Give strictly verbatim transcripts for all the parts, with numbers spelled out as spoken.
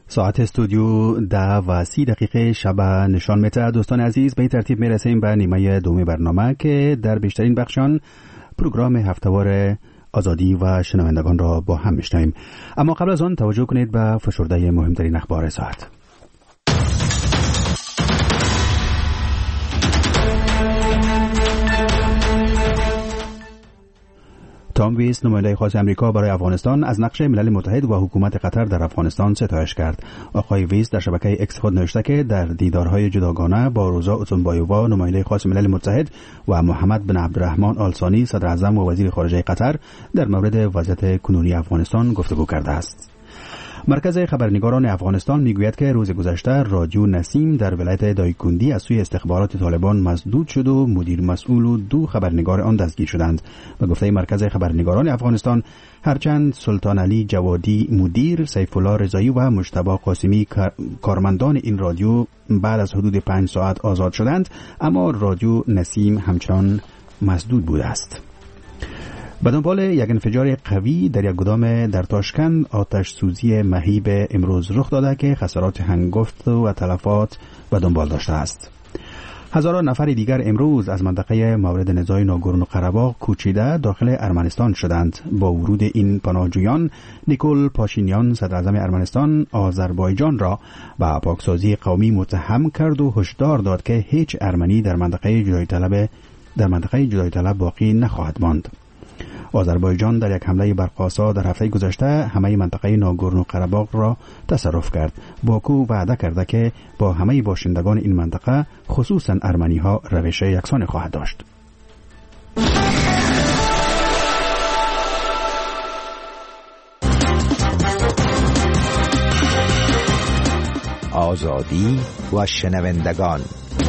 ساعت استودیو ده و سی دقیقه شب نشان میده. دوستان عزیز، به این ترتیب میرسیم به نیمه دوم برنامه که در بیشترین بخشان پروگرام هفتهوار آزادی و شنوندگان را با هم میشنویم. اما قبل از آن توجه کنید به فشرده مهمترین اخبار ساعت. تام ویس، نماینده خاص امریکا برای افغانستان، از نقش ملل متحد و حکومت قطر در افغانستان ستایش کرد. آقای ویس در شبکه اکس خود نوشته که در دیدارهای جداگانه با روزا اوتونبایووا، نماینده خاص ملل متحد، و محمد بن عبدالرحمن آل ثانی، صدر اعظم و وزیر خارجه قطر، در مورد وضعیت کنونی افغانستان گفتگو کرده است. مرکز خبرنگاران افغانستان میگوید که روز گذشته رادیو نسیم در ولایت دایکندی از سوی استخبارات طالبان مسدود شد و مدیر مسئول و دو خبرنگار آن دستگیر شدند. به گفته مرکز خبرنگاران افغانستان، هرچند سلطان علی جوادی مدیر، سیف الله رضایی و مجتبی قاسمی کارمندان این رادیو بعد از حدود پنج ساعت آزاد شدند، اما رادیو نسیم همچنان مسدود بوده است. به دنبال یک انفجار قوی در یک گدام در تاشکند، آتش سوزی مهیب امروز رخ داده که خسارات هنگفت و تلفات به دنبال داشته است. هزاران نفر دیگر امروز از منطقه مورد نزاع ناگورنو قره‌باغ کوچیده داخل ارمنستان شدند. با ورود این پناهجویان، نیکول پاشینیان، صدر اعظم ارمنستان، آذربایجان را به پاکسازی قومی متهم کرد و هشدار داد که هیچ ارمنی در منطقه جدایی طلب در منطقه جدایی طلب باقی نخواهد ماند. آذربایجان در یک حمله برق‌آسا در هفته گذشته همه منطقه ناگورنو قره‌باغ را تصرف کرد. باکو وعده کرده که با همه باشندگان این منطقه، خصوصا ارمنی‌ها، روش یکسان خواهد داشت. آزادی و شنوندگان.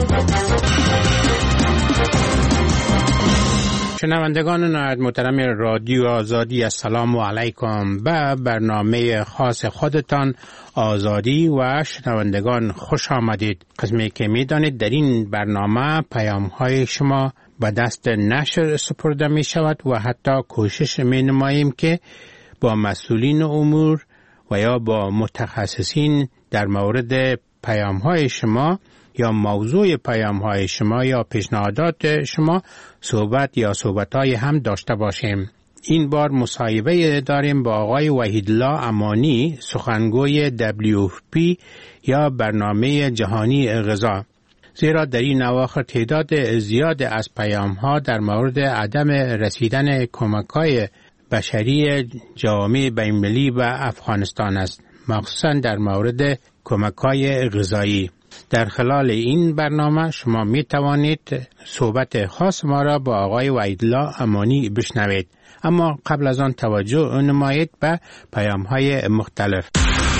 شنوندگان نهایت محترم رادیو آزادی، السلام علیکم. به برنامه خاص خودتان آزادی و شنوندگان خوش آمدید. قسمی که می دانید در این برنامه پیام های شما به دست نشر سپرده می شود و حتی کوشش می نماییم که با مسئولین امور و یا با متخصصین در مورد پیام های شما یا موضوع پیام های شما یا پیشنهادات شما صحبت یا صحبت های هم داشته باشیم. این بار مصاحبه داریم با آقای وحیدالله امانی، سخنگوی دبلیو اف پی یا برنامه جهانی غذا. زیرا در این اواخر تعداد زیاد از پیام ها در مورد عدم رسیدن کمک‌های بشری جامعه بین‌المللی به افغانستان است، مخصوصا در مورد کمک‌های غذایی. در خلال این برنامه شما می توانید صحبت خاص ما را با آقای وحیدالله امانی بشنوید. اما قبل از آن توجه نمایید به پیام های مختلف.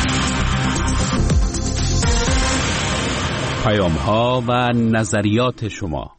پیام ها و نظریات شما.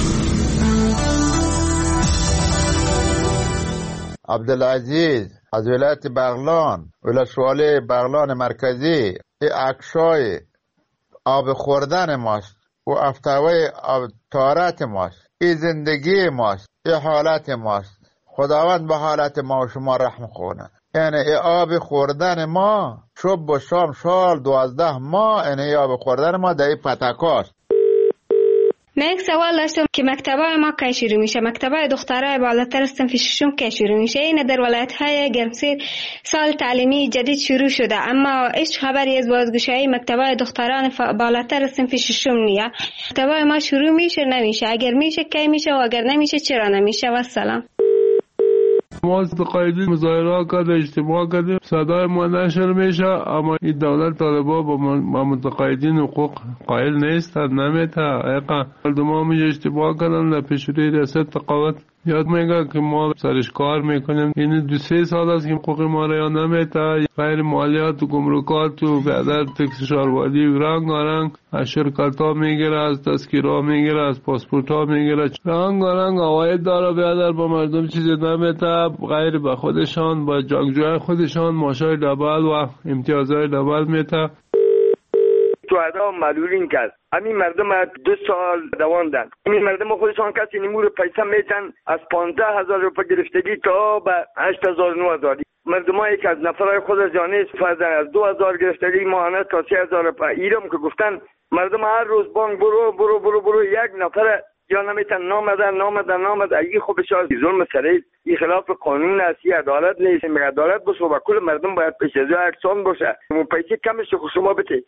عبدالعزیز از ولایت بغلان، ولسوالی بغلان مرکزی. این عکسای آب خوردن ماست و افتوای آب طهارت ماست. این زندگی ماست، این حالت ماست. خداوند به حالت ما و شما رحم کنه. یعنی این آب خوردن ما صبح و شام سال دوازده ماه، یعنی آب خوردن ما در این پتکاست. من یک سوال داشتم که مکتبای ما کی شروع میشه؟ مکتبای دخترای بالاتر از صنف ششم کی شروع میشه؟ این در ولایت‌های گرمسیر سال تعلیمی جدید شروع شده، اما هیچ خبری از بازگشایی مکتبای دختران بالاتر از صنف ششم نیست. مکتبای ما شروع میشه نمیشه؟ اگر میشه کی میشه و اگر نمیشه چرا نمیشه؟ و السلام. ما قایدی مظاهره کرده، اجتماع کرده، صدای ما نشر میشه، اما این دولت طالبا با متقاعدین حقوق قائل نیستند، نمیتونه. ایقا مردم میشه اجتماع کردن در پیشروی ریاست تقاوت. یاد میگه که ما سرش کار میکنیم. این دو سه سال است که حقوق ما را نمیتونه. غیر مالیات و گمرکات و بعدر تکس شهروندی رنگ رنگ از شرکت ها میگیره، از تذکیره ها میگیره، از پاسپورت ها میگیره، رنگ رنگ عواید داره. بعدر با مردم چیزی نمیتونه غیر به خودشان، با جنگجوی خودشان ماشای دبل و امتیازهای دبل میتونه. تو ادا معلولین کرد. همین مردم دو سال دواندن. همین مردم خودشان کسی نمور پیسه میتن از پانزده هزار روپا گرفتگی تا به هشت هزار نو هزار. مردمایی که از نفرهای خود از جانه استفاده از دو هزار گرفتگی ماهانه تا سه هزار ایرم که گفتن مردم هر روز بانک برو برو برو برو یک نفر یا نمیتن نامدن نامدن نامدن اگه خوبش از ظلم سریع این خلاف قانون است، عدالت نیست. میگه عدالت باشه و کل مردم باید پیش از یکسان باشه. اون پیسه کمش شما بده.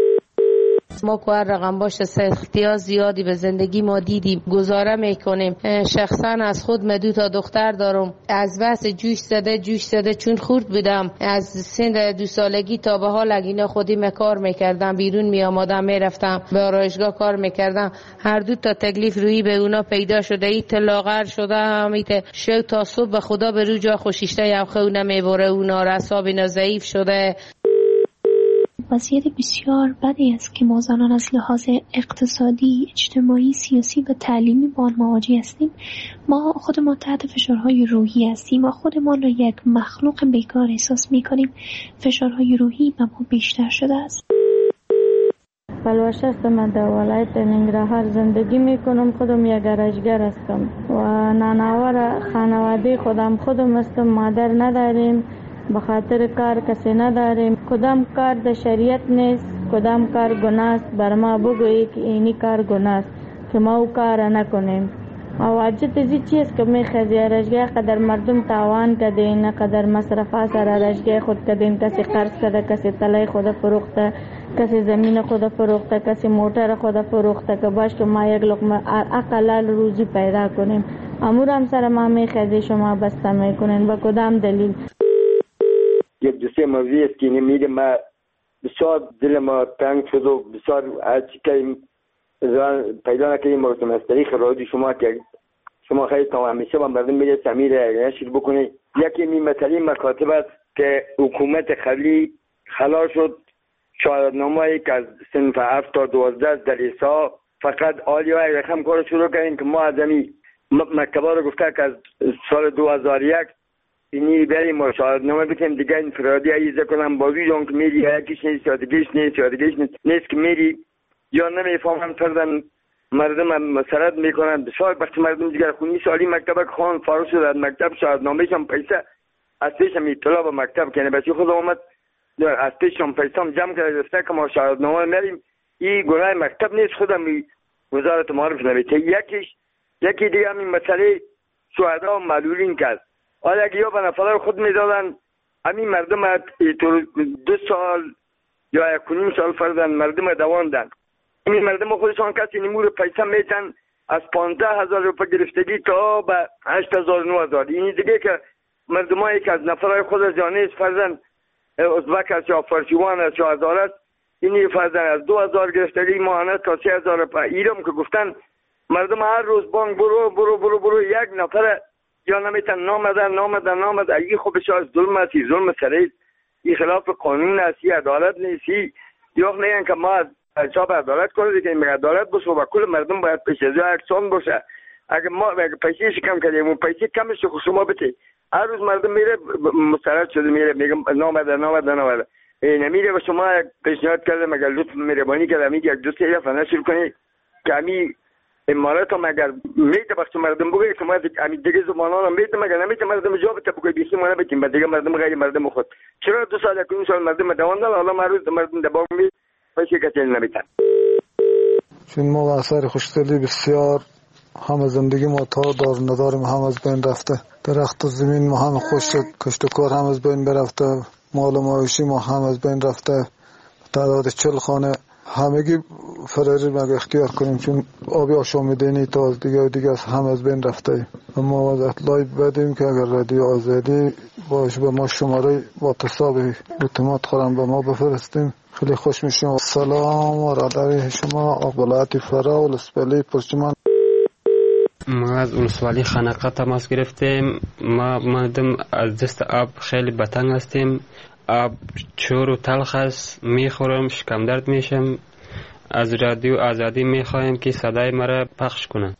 ما که هر رقم باشه سختی‌ها زیادی به زندگی ما دیدیم، گزاره میکنیم. شخصا از خود من دو تا دختر دارم، از بس جوش زده جوش زده چون خورد بودم از سن دو سالگی تا به حال اگه خودی من کار میکردم، بیرون میامادم میرفتم به آرایشگاه کار میکردم. هر دو تا تکلیف روی به اونا پیدا شده، ایت لاغر شده همیت شو تا صبح به خدا به رو جا خوشیشته یا خونه میبره، اونا رساب اینا ضعیف شده. وضعیت بسیار بدی است که ما زنان از لحاظ اقتصادی، اجتماعی، سیاسی و تعلیمی با آن مواجه هستیم. ما خودمان تحت فشارهای روحی هستیم. ما خودمان را یک مخلوق بیکار احساس می‌کنیم. فشارهای روحی به ما بیشتر شده است. فلوش هستم، من در ولایت ننگرهار زندگی میکنم. خودم یک گرجگر هستم و نانآور خانواده خودم خودم هستم. مادر نداریم، به خاطر کار کسی نداریم. کدام کار در شریعت نیست، کدام کار گناه است. بر ما بگویی که اینی کار گناه است که ما او کار نکنیم. واجد ازی چیز که میخوازی رشگاه قدر مردم تاوان کدین، قدر مصرفات سر رشگاه خود کدین. کسی قرض کده، کسی طلای خود فروخته، کسی زمین خود فروخته، کسی موتر خود فروخته که باش که ما یک لقمه اقلال روزی پیدا کنیم. امور هم سر ما میخوازی شما بسته میکنین. با کدام دلیل؟ یک دوسته موضوعی است که میگه ما بسیار دل ما تنگ شد و بسیار هرچی که پیدا نکنیم مرتم از طریق رادیو شما که شما خیلی تا همیشه با مردم میگه سمیر نشر بکنی. یکی می مسئله مکاتب است که حکومت قبلی خلا شد شهادتنامه‌ای که از صنف هفت تا دوازده در ایسا فقط آلی های رقم کار شروع کردیم که ما از همی مکتبا رو گفته که از سال دو هزار و یک اینی بریم ما شهادتنامه بکنیم دیگه انفرادی ایزه کنم بازوی جان که میری یکیش نیست یا دیگهش نیست یا دیگهش نیست, نیست که میری یا نمیفهمن فردن مردم مسرد میکنن. بسیار وقتی مردم دیگر خونی سالی مکتب خان فارغ شد از مکتب شهادتنامه‌ش هم پیسه از پیش هم اطلاع به مکتب کنه بچه خود اومد از پیش هم پیسه هم جمع کرده گفته که ما شهادتنامه میریم. این گناه مکتب نیست، خودم وزارت معارف نمیته. یکیش یکی دیگه همین مسئله شهدا و معلولین کرد. حالا اگه یا به نفر خود میدادن همین مردم دو سال یا یک و نیم سال فردن مردم دواندن. این مردم خودشان کسی نمور پیسه میتن از پانزده هزار روپه گرفتگی تا به هشت هزار نو هزار. این دیگه که مردم هایی که از نفرهای خود از جانه فردن ازبک است یا فرشیوان است یا هزار است، این فردن از دو هزار گرفتگی ماهانه تا سه هزار روپه ایرم که گفتن مردم هر روز بانک برو برو برو برو یک نفر یا نمیتن نامدن نامدن نامدن اگه خوبش از ظلم است. ظلم سریع این خلاف قانون است، عدالت نیست. یا میگن که ما حساب عدالت کنیم که این عدالت باشه و کل مردم باید پیش از یکسان باشه. اگه ما پیسه کم کردیم اون پیسه کمش رو شما بده. هر روز مردم میره مسترد شده میره میگه نامده نامده نامده نمیره و شما پیشنهاد کرده مگر لطف مهربانی کرده میگه یک دو سه دفعه نشر کنی که همین امارات هم اگر میده وقت مردم بگه که ما همین دیگه زمانان هم میده مگر نمیده مردم جا بده بگه بیخی ما نبکنیم و دیگه مردم غیر مردم خود چرا دو سال اکنون سال مردم دواندن حالا ما روز مردم دباغ می پیسه کتیل نمیتن. چون ما اثر خوشدلی بسیار همه زندگی ما تا دار نداریم هم از بین رفته. درخت و زمین ما هم خوش شد، کشت و کار هم از بین برفته، مال و مواشی ما هم از بین رفته. تعداد چل خانه همگی فراری مگه اختیار کنیم چون آبی آشامیدنی تا دیگه دیگه هم از بین رفته. اما از اطلاعی بدیم که اگر رادیو آزادی باش به ما شماره با تصاب اعتماد خورم به ما بفرستیم خیلی خوش میشیم. سلام و رادوی شما اقبالات فرا و لسپلی پرچمان. ما از اولسوالی خانقه تماس گرفتیم. ما مردم از دست آب خیلی بتنگ هستیم. آب چور و تلخ است، میخورم شکم درد میشم. از رادیو آزادی میخوایم که صدای مرا پخش کنند.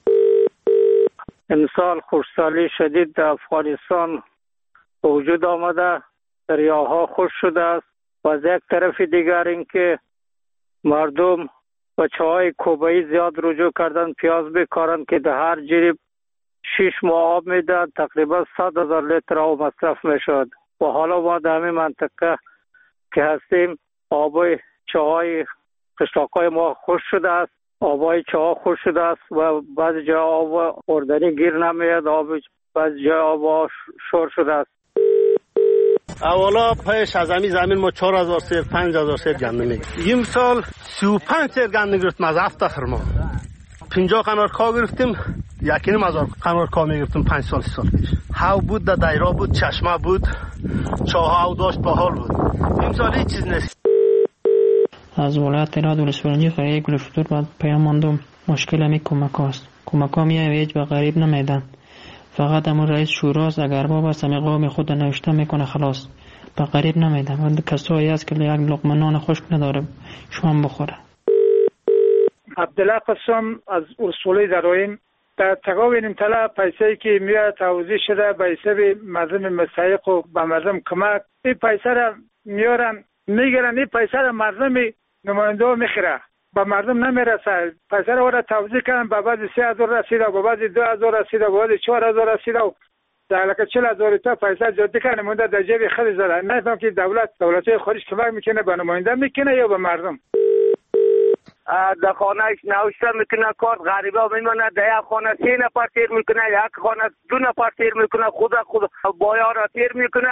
امسال خشکسالی شدید در افغانستان به وجود آمده، دریاها خشک شده است و از یک طرف دیگر اینکه مردم بچه‌های کوبایی زیاد رجوع کردن پیاز بکارن که در هر جریب شش ماه آب میدن، تقریبا صد هزار لیتر آب مصرف میشد. و حالا ما در همین منطقه که هستیم آبای چاهای قشلاقای ما خوش شده است، آبای چاه خوش شده است و بعضی جای آب خوردنی گیر نمیاد، آب بعضی جای آب شور شده است. اولا پیش از همین زمین ما چهار هزار سیر پنج هزار سیر گندم میگرفتیم. این سال سی و پنج سیر گندم گرفتیم از هفته خر ما. پنجاه قنار کا گرفتیم، یکی نیم هزار قنار کا میگرفتیم پنج سال سی سال پیش. هاو بود، در دایرا بود، چشمه بود، چاه هاو داشت، بحال بود. این سال هیچ چیز نیست. از ولایت راد ولسوالی قریه گل فطور بعد پیام ماندم مشکل همی کمک هاست. کمک ها میای هیچ به غریب نمیدن. فقط همون رئیس شوراست اگر بابا سمی قوم خود نوشته میکنه خلاص به غریب نمیدن. و کسایی هست که یک لقمه نان خشک نداره شما بخوره. عبدالله قسم از ولسوالی درایم. در تقاوین امتلا پیسه‌ای که میاد توضیح شده به حساب مردم مستحق و به مردم کمک، این پیسه را میارن میگیرن، این پیسه را مردم نماینده ها میخیره، به مردم نمیرسه. پیسه را ورا توضیح کردن، به بعضی سه هزار رسیده، به بعضی دو هزار رسیده، به بعضی چهار هزار رسیده و در لکه چل هزار تا پیسه جاده کنه مونده در جیب خیلی زده. نفهم که دولت دولت‌های خارج کمک میکنه به نماینده میکنه یا به مردم. در خانه نوشته میکنه کارت غریبه میمونه، در یک خانه سه نفر تیر میکنه، یک خانه دو نفر تیر میکنه، خود خود بایا را تیر میکنه.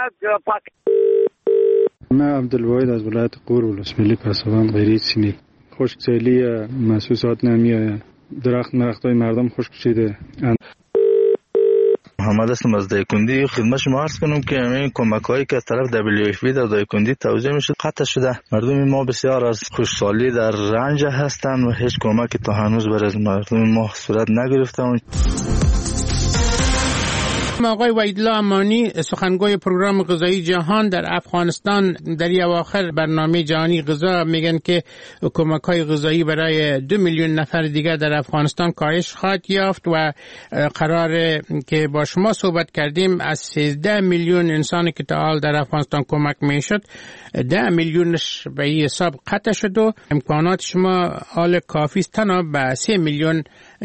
من عبدالواحد از ولایت غور ولسوالی پسابند غیری سینی. خشکسالی محسوسات نمیآید، درخت مرختای مردم خشک شده. محمد هستم از دایکندی. خدمت شما عرض کنم که همین کمک‌هایی که از طرف دبلیو اف پی در دایکندی توزیع میشه قطع شده. مردم ما بسیار از خشکسالی در رنج هستند و هیچ کمکی تا هنوز برای مردم ما صورت نگرفته. آقای وحیدالله امانی سخنگوی پروگرام غذایی جهان در افغانستان در اواخر برنامه جهانی غذا میگن که کمک‌های غذایی برای دو میلیون نفر دیگر در افغانستان کاهش خواهد یافت و قرار که با شما صحبت کردیم از سیزده میلیون انسانی که تا حال در افغانستان کمک میشد ده میلیونش به این حساب قطع شد و امکانات شما حال کافی است تنها به سه میلیون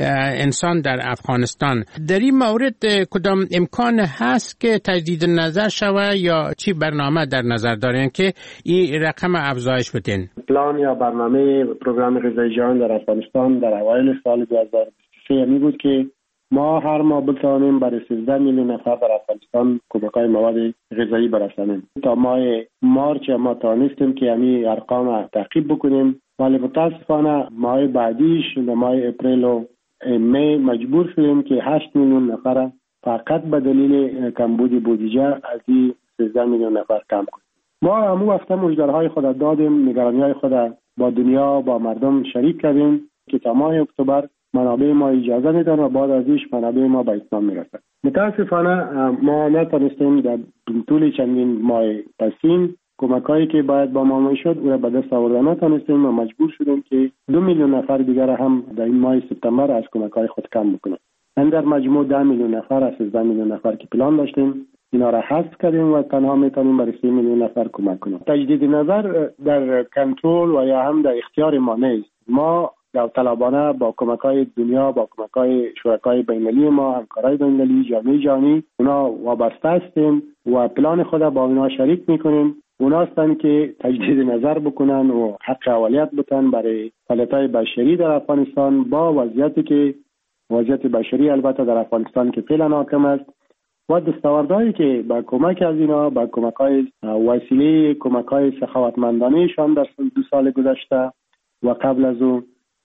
انسان در افغانستان. در این مورد کدام امکان هست که تجدید نظر شود یا چی برنامه در نظر دارین که این رقم افزایش بدین؟ پلان یا برنامه پروگرام غذایی جهان در افغانستان در اوایل سال دو هزار و بیست و سه می بود که ما هر ماه بتوانیم برای سیزده میلیون نفر در افغانستان کمک‌های مواد غذایی برسانیم. تا ماه مارچ ما توانستیم که همین ارقام تعقیب بکنیم، ولی متاسفانه ماه بعدیش در ماه اپریل و می مجبور شدیم که هشت میلیون نفر فقط به دلیل کمبود بودجه از این سیزده میلیون نفر کم کنیم. ما همون وقتا مژده‌های خود دادیم، نگرانی‌های خود با دنیا با مردم شریک کردیم که تا ماه اکتبر منابع ما اجازه میدن و بعد از ایش منابع ما به اتمام میرسد. متاسفانه ما نتونستیم در طول چندین ماه پسین کمکایی که باید با ما میشد او را به دست آوردن نتونستیم و مجبور شدیم که دو میلیون نفر دیگر هم در این ماه سپتامبر از کمکای خود کم بکنیم. در مجموع ده میلیون نفر از سیزده میلیون نفر که پلان داشتیم اینا را حذف کردیم و تنها میتونیم برای سه میلیون نفر کمک کنیم. تجدید نظر در کنترل و یا هم در اختیار ما نیست. ما داوطلبانه با کمک‌های دنیا، با کمک‌های شرکای بین‌المللی ما، همکارای بین‌المللی، جامعه جهانی اونا وابسته هستیم و پلان خود با اونا شریک میکنیم. اونا هستن که تجدید نظر بکنن و حق اولیت بتن برای فعالیت‌های بشری در افغانستان با وضعیتی که وضعیت بشری البته در افغانستان که فعلا حاکم است و دستاوردهایی که با کمک از اینا با کمک‌های وسیله کمک‌های سخاوتمندانه‌شان در دو سال گذشته و قبل از اون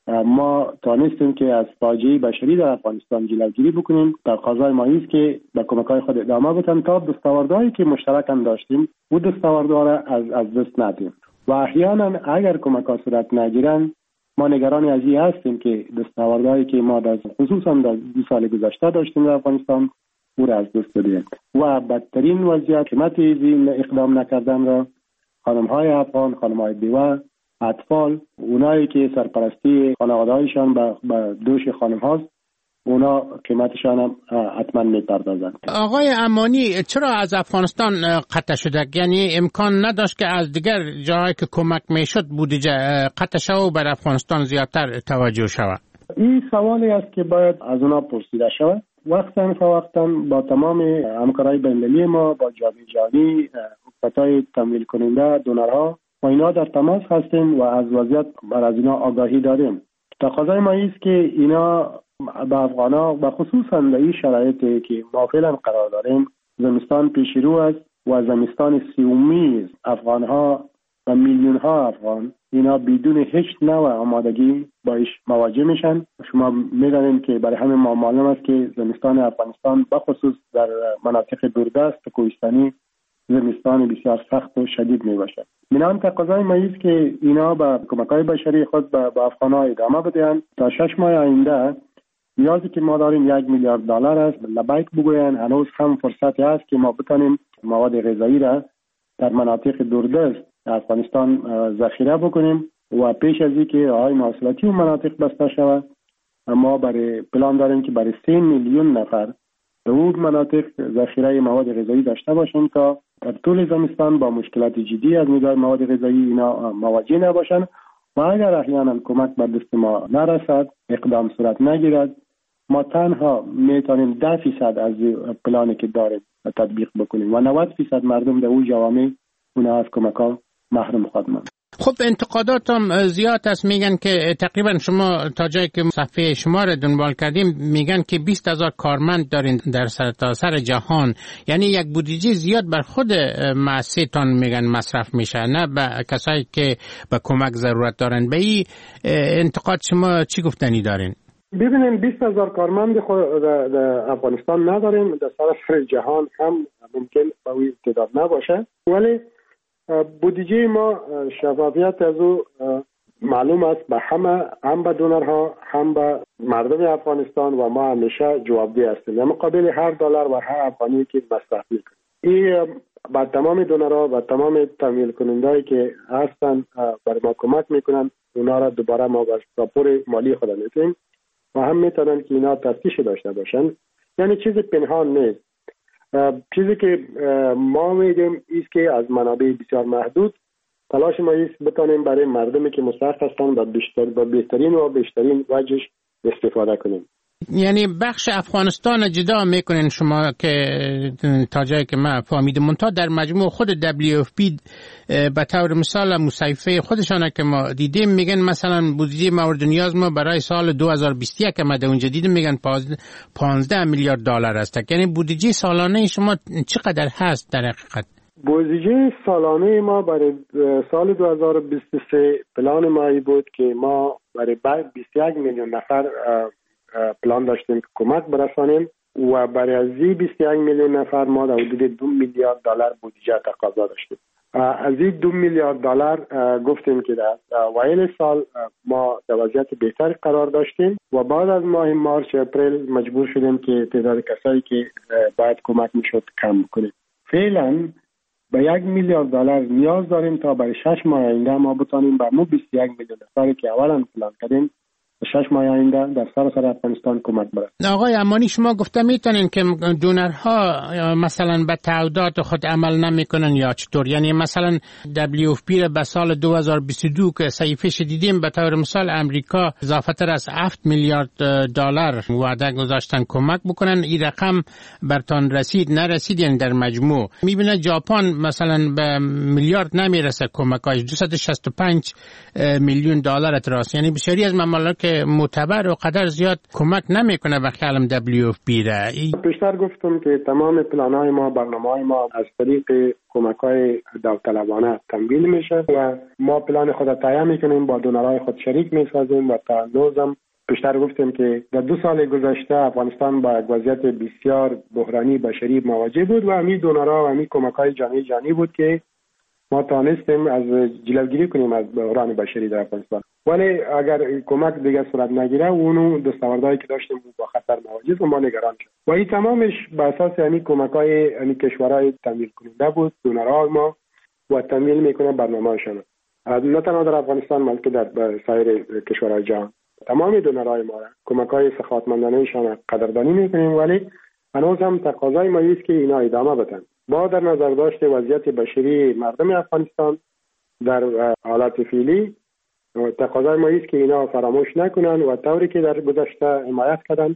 ما توانستیم که از فاجعه بشری در افغانستان جلوگیری بکنیم. تقاضای ما است که با کمک‌های خود ادامه بدیم تا دستاوردهایی که مشترک هم داشتیم و دستاوردها را از از دست ندیم و احیانا اگر کمک‌ها صورت نگیرند ما نگران از این هستیم که دستاوردهایی که ما در خصوصا در دو سال گذشته داشتیم در افغانستان او را از دست بدیم و بدترین وضعیت قیمت این اقدام نکردن را خانم‌های افغان، خانم‌های بیوه، اطفال، اونایی که سرپرستی خانواده‌هایشان به دوش خانم هاست اونا قیمتشان هم حتما میپردازند. آقای امانی چرا از افغانستان قطع شده؟ یعنی امکان نداشت که از دیگر جاهایی که کمک میشد بودجه قطع شود و بر افغانستان زیادتر توجه شود؟ این سوالی است که باید از اونا پرسیده شود. وقتا فوقتا با تمام همکارای بین‌المللی ما، با جامعه جهانی، حکومت‌های تمویل کننده، دونرها و اینا در تماس هستیم و از وضعیت بر از اینا آگاهی داریم. تقاضای ما است که اینا به افغان‌ها و خصوصا در این شرایطی که ما فعلا قرار داریم، زمستان پیش رو است و زمستان سیومی افغان‌ها و میلیون ها افغان اینا بدون هیچ نوع آمادگی باش مواجه میشن. شما میدانید که برای همه ما معلوم است که زمستان افغانستان بخصوص در مناطق دوردست و کوهستانی زمستان بسیار سخت و شدید می باشد. بنابراین تقاضای ما است که اینا با کمک‌های بشری خود به افغان‌ها ادامه بدهند. تا شش ماه آینده نیازی که ما داریم یک میلیارد دلار است. لبیک بگوین هنوز هم فرصتی است که ما بتانیم مواد غذایی را در مناطق دوردست افغانستان ذخیره بکنیم و پیش از اینکه آهای محصولاتی و مناطق بسته شود ما برای پلان داریم که برای سه میلیون نفر در اون مناطق ذخیره مواد غذایی داشته باشیم تا در طول زمستان با مشکلات جدی از نگاه مواد غذایی اینا مواجه نباشند و اگر احیانا کمک به دست ما نرسد، اقدام صورت نگیرد، ما تنها میتونیم ده فیصد از پلانی که داریم تطبیق بکنیم و نود فیصد مردم در اون جوامع اونها از کمک ها محروم خواهد ماند. خب انتقادات هم زیاد است. میگن که تقریبا شما تا جایی که صفحه شما را دنبال کردیم میگن که بیست هزار کارمند دارین در سرتاسر جهان، یعنی یک بودجه زیاد بر خود مؤسسه‌تان میگن مصرف میشه، نه به کسایی که به کمک ضرورت دارن. به این انتقاد شما چی گفتنی دارین؟ ببینیم بیست هزار کارمند خود در افغانستان نداریم، در سراسر جهان هم ممکن به این تعداد نباشه، ولی بودجه ما شفافیت از او معلوم است به همه، هم به دونرها هم به مردم افغانستان و ما همیشه جوابدeh هستیم در مقابل هر دلار و هر افغانی که مصرف میکنیم. این با تمام دونرها و تمام تمویل کنندهایی که هستن برای ما کمک میکنن، اونا را دوباره ما با راپور مالی خود میتونیم و هم میتونن که اینا تفتیش داشته باشن، یعنی چیز پنهان نیست. چیزی که ما میگیم ایست که از منابع بسیار محدود تلاش ما ایست بتانیم برای مردمی که مستحق هستند با بیشتر با بهترین و بیشترین وجهش استفاده کنیم. یعنی بخش افغانستان جدا میکنین شما که تا جایی که من فهمیدم، منتها در مجموع خود دبلیو اف پی به طور مثال مصیفه خودشان که ما دیدیم میگن مثلا بودجه مورد نیاز ما برای سال دو هزار و بیست و یک که ما در اونجا دیدیم میگن پانزده میلیارد دلار است. یعنی بودجه سالانه شما چقدر هست در حقیقت؟ بودجه سالانه ما برای سال دو هزار و بیست و سه پلان ما بود که ما برای بیست و یک میلیون نفر پلان داشتیم که کمک برسانیم و برای از این بیست و یک میلیون نفر ما در حدود دو میلیارد دلار بودجه تقاضا داشتیم. از این دو میلیارد دلار گفتیم که در اوایل سال ما در وضعیت بهتری قرار داشتیم و بعد از ماه مارچ اپریل مجبور شدیم که تعداد کسایی که باید کمک میشد کم کنیم. فعلا به یک میلیارد دلار نیاز داریم تا برای شش ماه آینده ما بتانیم بر مو بیست و یک میلیون نفری که اولا پلان کردیم شش ماه آینده در سراسر افغانستان کمک برسد. آقای امانی شما گفته میتونین که دونرها مثلا به تعهدات خود عمل نمیکنن یا چطور؟ یعنی مثلا دبلیو اف پی به سال دو هزار و بیست و دو که صحیفه‌اش دیدیم به طور مثال امریکا اضافه تر از هفت میلیارد دلار وعده گذاشتن کمک بکنن، این رقم برتان رسید نرسید؟ یعنی در مجموع میبینه ژاپن مثلا به میلیارد نمیرسه کمکاش، دویست و شصت و پنج میلیون دلار تراست. یعنی بسیاری از ممالک معتبر و قدر زیاد کمک نمیکنه به خیالم دبلیو اف پی را. پیشتر گفتم که تمام پلان‌های ما، برنامه‌های ما از طریق کمک‌های داوطلبانه تمویل میشه و ما پلان خود را تهیه میکنیم، با دونرهای خود شریک میسازیم و تا هنوزم پیشتر گفتیم که در دو سال گذشته افغانستان با یک وضعیت بسیار بحرانی بشری مواجه بود و همین دونرها و همین کمک‌های جهانی جهانی بود که ما توانستیم از جلوگیری کنیم از بحران بشری در افغانستان. ولی اگر کمک دیگه صورت نگیره اونو دستاوردهایی که داشتیم با خطر مواجه و ما نگران شد و این تمامش به اساس یعنی کمک‌های یعنی کشورهای تمویل کننده بود، دونرها ما و تمویل میکنه برنامه‌شون، نه تنها در افغانستان بلکه در سایر کشورهای جهان. تمام دونرهای ما کمک‌های سخاوتمندانه‌شان قدردانی میکنیم، ولی هنوز هم تقاضای ما است که اینا ادامه بدن با در نظر داشت وضعیت بشری مردم افغانستان در حالت فعلی. تقاضای ما است که اینا فراموش نکنن و طوری که در گذشته حمایت کردن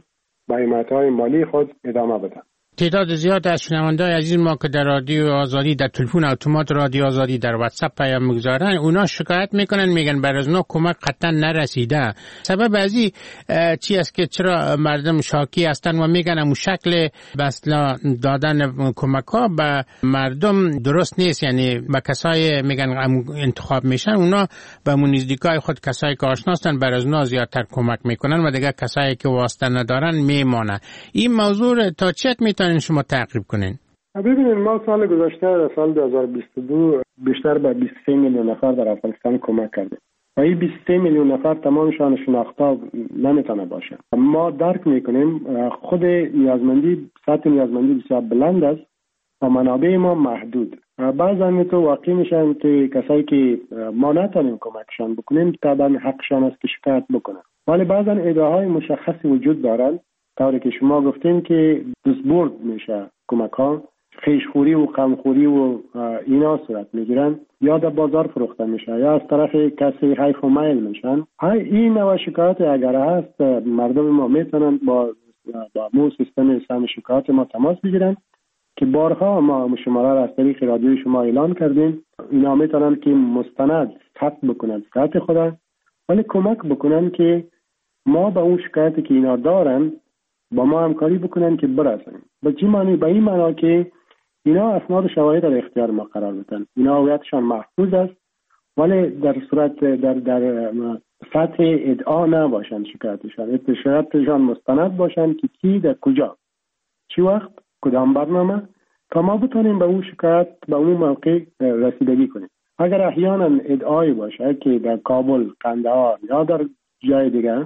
به حمایت‌های مالی خود ادامه بدن. تعداد زیاد از شنونده‌های عزیز ما که در رادیو آزادی، در تلفن اتومات رادیو آزادی، در واتساپ پیام میگذارن، اونا شکایت میکنن، میگن بر از اونا کمک قطعا نرسیده. سبب ازی چی است که چرا مردم شاکی هستن و میگن امو شکل بسلا دادن کمک ها به مردم درست نیست، یعنی به کسای میگن انتخاب میشن، اونا به نزدیکای خود کسایی که آشنا هستن بر از اونا زیادتر کمک میکنن و دیگه کسایی که واسطه ندارن میمانه. این موضوع تا چه میتونین شما تعقیب کنین؟ ببینید، ما سال گذشته سال دو هزار و بیست و دو بیشتر به بیست و سه میلیون نفر در افغانستان کمک کردیم و این بیست و سه میلیون نفر تمامشان شناخته نمیتونه باشه. ما درک میکنیم خود نیازمندی، سطح نیازمندی بسیار بلند است و منابع ما محدود. بعضا تو واقع میشن که کسایی که ما نتونیم کمکشان بکنیم طبعا حقشان است که شکایت بکنن، ولی بعضا ادعاهای مشخصی وجود دارن، طوری که شما گفتین که دزدبرد میشه کمک ها، خیشخوری و غمخوری و اینا صورت میگیرن، یا در بازار فروخته میشه یا از طرف کسی حیف و میل میشن. این نوع شکایت اگر هست، مردم ما میتونن با با مو سیستم سهم شکایت ما تماس بگیرن که بارها ما شماره را از طریق رادیوی شما اعلان کردیم. اینا میتونن که مستند ثبت بکنن شکایت خود، ولی کمک بکنن که ما به اون شکایتی که اینا دارن با ما همکاری بکنن که برسیم. به چی معنی؟ به این معنا که اینا اسناد و شواهد در اختیار ما قرار بدن. اینا هویتشان محفوظ است، ولی در صورت در در سطح ادعا نباشن شکایتشان، شکایتشان مستند باشن که کی در کجا چی وقت کدام برنامه، تا ما بتونیم به اون شکایت به اون موقع رسیدگی کنیم. اگر احیانا ادعایی باشه که در کابل، قندهار یا در جای دیگه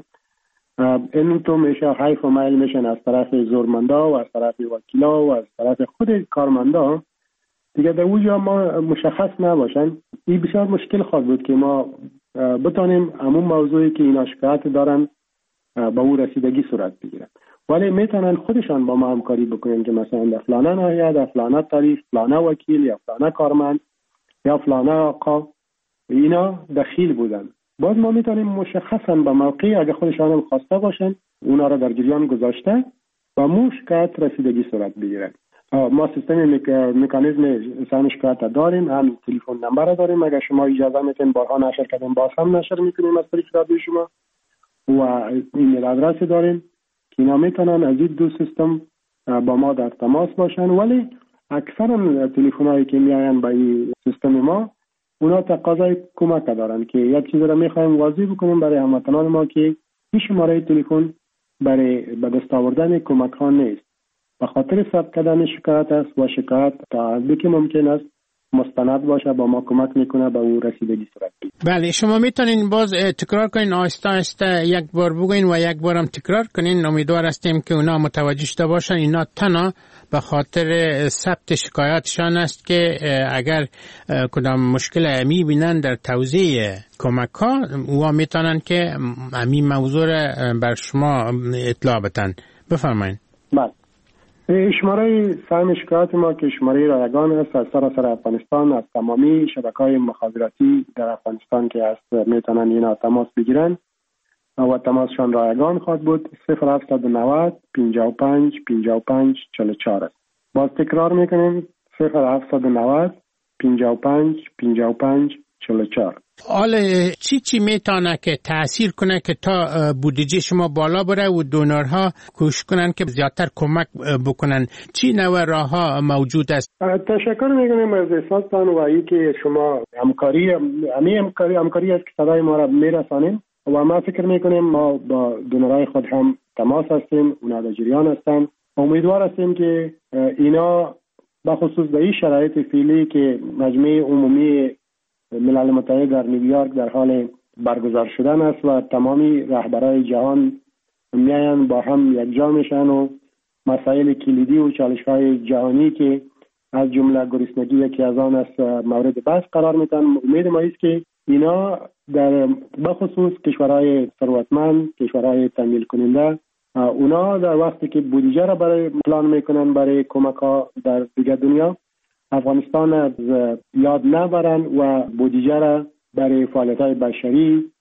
این تو میشه حیف و میل میشن از طرف زورمندا و از طرف وکیلا و از طرف خود کارمندا، دیگه در اونجا ما مشخص نباشن، این بسیار مشکل خواهد بود که ما بتونیم همون موضوعی که اینا شکایت دارن به اون رسیدگی صورت بگیرن. ولی میتونن خودشان با ما همکاری بکنن که مثلا در فلانه ناحیه، در فلانه تاریخ، فلانه وکیل یا فلانه کارمند یا فلانه آقا اینا دخیل بودن. باز ما میتونیم مشخصا به موقع اگه خودشان هم خواسته باشن اونا را در جریان گذاشته و مو شکایت رسیدگی صورت بگیرن. ما سیستم مکانیزم سهم شکایت داریم، هم تلفن نمبر داریم. اگه شما اجازه میتین بارها نشر کردیم، باز هم نشر میکنیم از طریق رادیو شما، و ایمیل آدرس داریم که اینا میتونن از این دو سیستم با ما در تماس باشن. ولی اکثرا تلفن هایی که میاین با این سیستم ما اونا تقاضای کمک دارن که یک چیز را میخوایم واضح بکنیم برای هموطنان ما که این شماره تلفن برای به دست آوردن کمک ها نیست، به خاطر ثبت کردن شکایت است و شکایت تا حدی که ممکن است مستند باشه با ما کمک میکنه به اون رسیدگی صورت بگیره. بله، شما میتونین باز تکرار کنین، آهسته آهسته یک بار بگین و یک بارم تکرار کنین. امیدوار هستیم که اونا متوجه شده باشن اینا تنها به خاطر ثبت شکایاتشان است که اگر کدام مشکل امی بینن در توزیع کمک ها او میتونن که امی موضوع بر شما اطلاع بدن. بفرمایید. بله، شماره سهم شکایات ما که شماره رایگان است از سراسر افغانستان، از تمامی شبکه‌های مخابراتی در افغانستان که هست میتونن اینا تماس بگیرن و تماسشان رایگان خواهد بود. صفر هفتصد و نود پنجاه و پنج پنجاه و پنج چهل و چهار است. باز تکرار میکنیم، صفر هفتصد و نود پنجاه و پنج پنجاه و پنج چهل و چهار. حالا چی چی میتونه که تأثیر کنه که تا بودجه شما بالا بره و دونرها کوشش کنن که زیادتر کمک بکنن؟ چی نوع راه ها موجود است؟ تشکر میکنیم از احساستان و ای که شما همکاری امی همکاری همکاری است که صدای ما را میرسانیم و ما فکر میکنیم ما با دونرهای خود هم تماس هستیم، اونا در جریان هستن. امیدوار هستیم که اینا بخصوص در این شرایط فعلی که مجمع عمومی ملل متحد در نیویورک در حال برگزار شدن است و تمامی رهبرای جهان میاین با هم یکجا میشن و مسائل کلیدی و چالش‌های جهانی که از جمله گرسنگی یکی از آن است مورد بحث قرار میدن. امید ما است که اینا در بخصوص کشورهای ثروتمند، کشورهای تمویل کننده، اونا در وقتی که بودجه را برای پلان میکنن برای کمک ها در دیگر دنیا، افغانستان از یاد نبرن و بودجه را برای فعالیت‌های بشری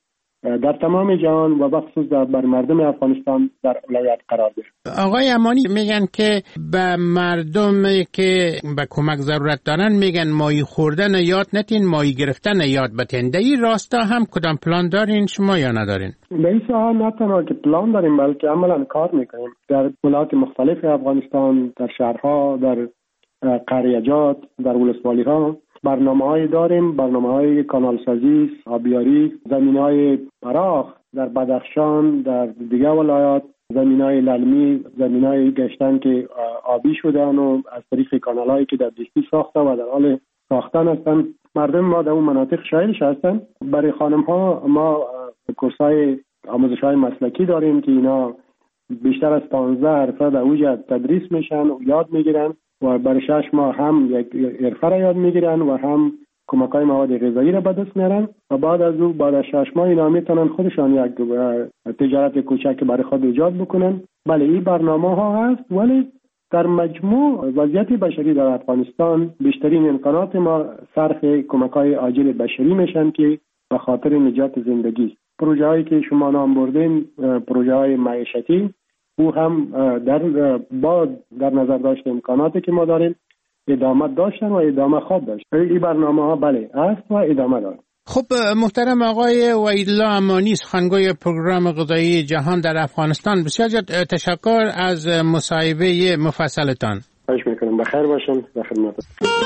در تمام جهان و بخصوص بر مردم افغانستان در اولویت قرار گرفت. آقای امانی میگن که به مردمی که به کمک ضرورت دارن میگن ماهی خوردن یاد نتین، ماهی گرفتن یاد بتین. در این راستا هم کدام پلان دارین شما یا ندارین؟ به این ساحه نه تنها که پلان داریم بلکه عملا کار میکنیم در ولایات مختلف افغانستان، در شهرها، در قریجات، در ولسوالی ها برنامه های داریم، برنامه های کانال سازی، آبیاری، زمین های فراخ در بدخشان، در دیگر ولایات، زمین های للمی، زمین های گشتن که آبی شدن و از طریق کانال هایی که در دیستی ساخته و در حال ساختن هستن. مردم ما در اون مناطق شایلش هستن. برای خانم ها ما کورس های آموزش های مسلکی داریم که اینا بیشتر از پانزده حرفه در اوج تدریس میشن و یاد میگیرن و برای شش ماه هم یک حرفه را یاد میگیرن و هم کمک‌های مواد غذایی را به دست میارن و بعد از او بعد از شش ماه اینا میتونن خودشان یک تجارت کوچک برای خود ایجاد بکنن. بله این برنامه ها هست، ولی در مجموع وضعیت بشری در افغانستان بیشترین امکانات ما صرف کمک‌های عاجل بشری میشن که به خاطر نجات زندگی. پروژه هایی که شما نام بردین پروژه های معیشتی او هم در با در نظر داشت امکاناتی که ما داریم ادامه داشتن و ادامه خواب داشت. این برنامه ها بله هست و ادامه داره. خب محترم آقای وحیدالله امانی، سخنگوی پروگرام غذایی جهان در افغانستان، بسیار تشکر از مصاحبه مفصلتان. خواهش میکنم. بخیر باشم. به خدمت.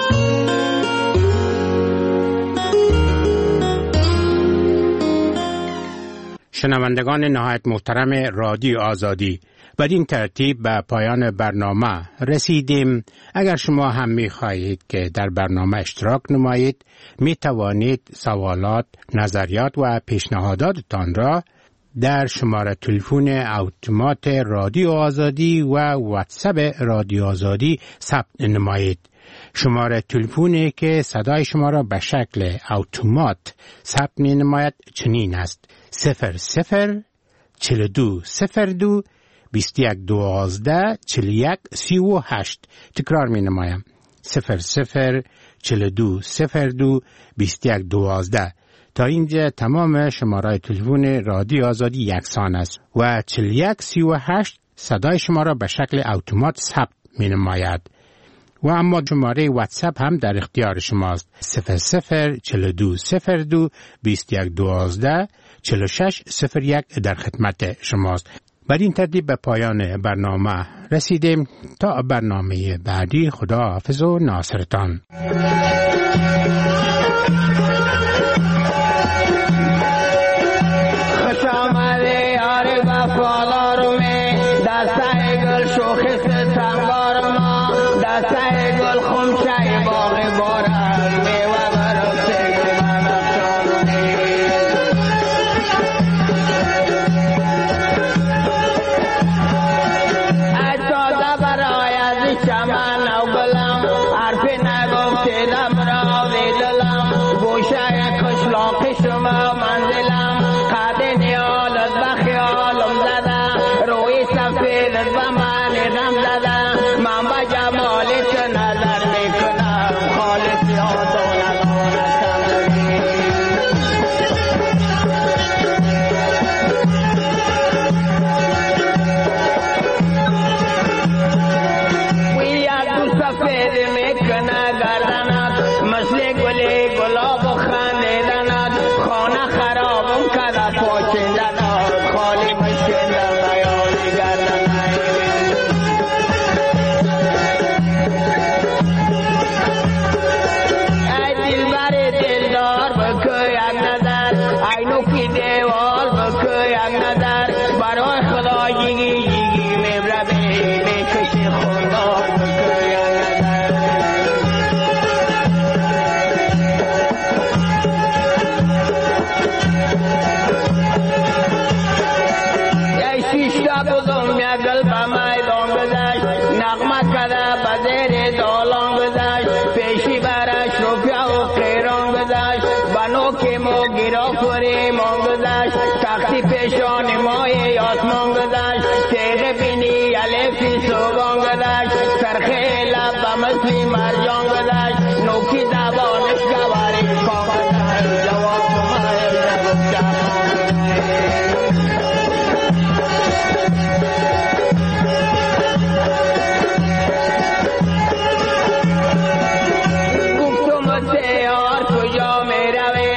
شنوندگان نهایت محترم رادیو آزادی، بدین ترتیب به پایان برنامه رسیدیم. اگر شما هم می خواهید که در برنامه اشتراک نمایید، می توانید سوالات، نظریات و پیشنهاداتتان را در شماره تلفن اتومات رادیو آزادی و واتساپ رادیو آزادی ثبت نمایید. شماره تلفنی که صدای شما را به شکل اتومات ثبت می نماید چنین است: صفر صفر چل دو صفر دو بیست یک دوازده چل یک سی و هشت. تکرار می نمایم: صفر صفر چل دو صفر دو بیست یک دوازده. تا اینجا تمام شماره تلفن رادیو آزادی یکسان است و چل یک سی و هشت صدای شما را به شکل اتومات ثبت می نماید. و اما شماره واتساپ هم در اختیار شماست: صفر صفر چل دو صفر دو بیست یک دوازده چل شش صفر یک در خدمت شماست. بعد این ترتیب به پایان برنامه رسیدیم. تا برنامه بعدی، خدا حافظ و ناصرتان. خوش آمده یار وفادار می، دسته گل شوخی ستمگار ما، دسته گل خمشه باغ بارم میوه برسه پیشان مای آسمان گذشت، تیغ بینی الفی سوگان گذشت، سرخی لب بمثلی مرجان